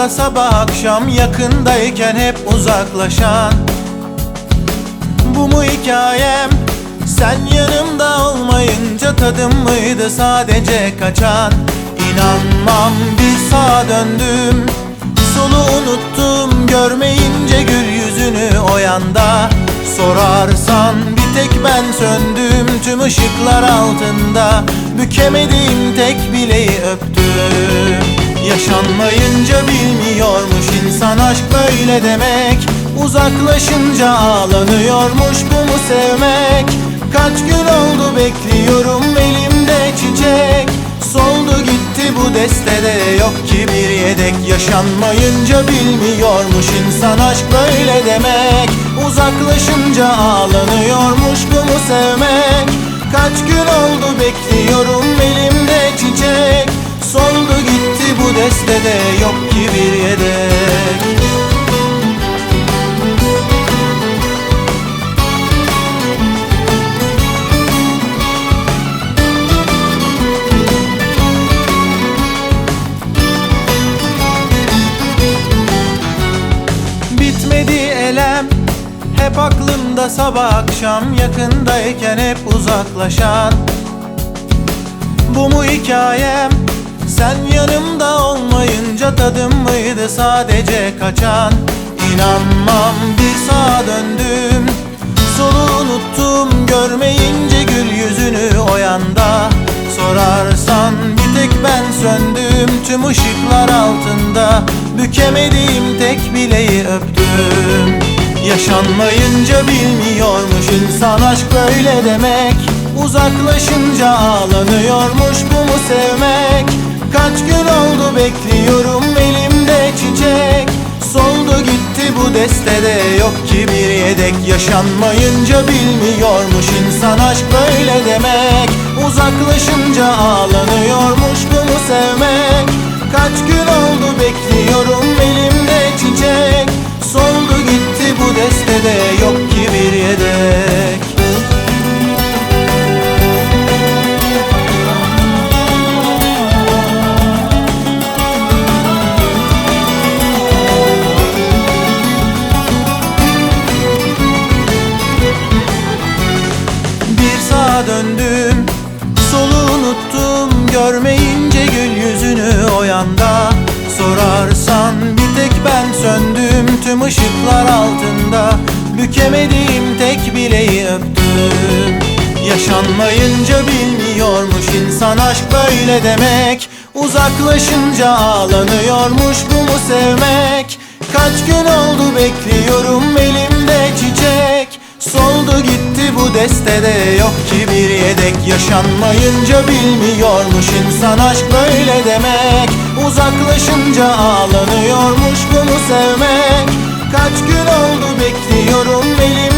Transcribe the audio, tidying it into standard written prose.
aklımda sabah akşam, yakındayken hep uzaklaşan. Bu mu hikayem? Sen yanımda olmayınca tadım mıydı sadece kaçan? İnanmam, bir sağa döndüm, solu unuttum, görmeyince gül yüzünü o yanda. Sorarsan bir tek ben söndüm tüm ışıklar altında, bükemediğim tek bileği öptüm. Yaşanmayınca bilmiyormuş insan aşk böyle demek, uzaklaşınca ağlanıyormuş bu mu sevmek? Kaç gün oldu bekliyorum elimde çiçek, soldu gitti bu destede yok ki bir yedek. Yaşanmayınca bilmiyormuş insan aşk böyle demek, uzaklaşınca ağlanıyormuş bu mu sevmek? Kaç gün oldu bekliyorum elimde çiçek, soldu gitti bu destede yok ki bir yedek. Bitmedi elem, hep aklımda sabah akşam, yakındayken hep uzaklaşan. Bu mu hikayem? Sen yanımda olmayınca tadım mıydı sadece kaçan? İnanmam, bir sağa döndüm, solu unuttum, görmeyince gül yüzünü o yanda. Sorarsan bir tek ben söndüm tüm ışıklar altında, bükemediğim tek bileği öptüm. Yaşanmayınca bilmiyormuş insan aşk böyle demek, uzaklaşınca ağlanıyormuş bu mu sevmek? Kaç gün oldu bekliyorum elimde çiçek, soldu gitti bu destede yok ki bir yedek. Yaşanmayınca bilmiyormuş insan aşk böyle demek, uzaklaşınca ağlanıyormuş bu mu sevmek? Kaç gün oldu bekliyorum elimde çiçek, soldu gitti bu destede yok ki bir yedek. Döndüm, solu unuttum, görmeyince gül yüzünü o yanda. Sorarsan bir tek ben söndüm tüm ışıklar altında, bükemediğim tek bileği öptüm. Yaşanmayınca bilmiyormuş insan aşk böyle demek, uzaklaşınca ağlanıyormuş bu mu sevmek? Kaç gün oldu bekliyorum elimde çiçek, soldu gitti bu destede yok ki bir yedek. Yaşanmayınca bilmiyormuş insan aşk böyle demek, uzaklaşınca ağlanıyormuş bu mu sevmek? Kaç gün oldu bekliyorum elimde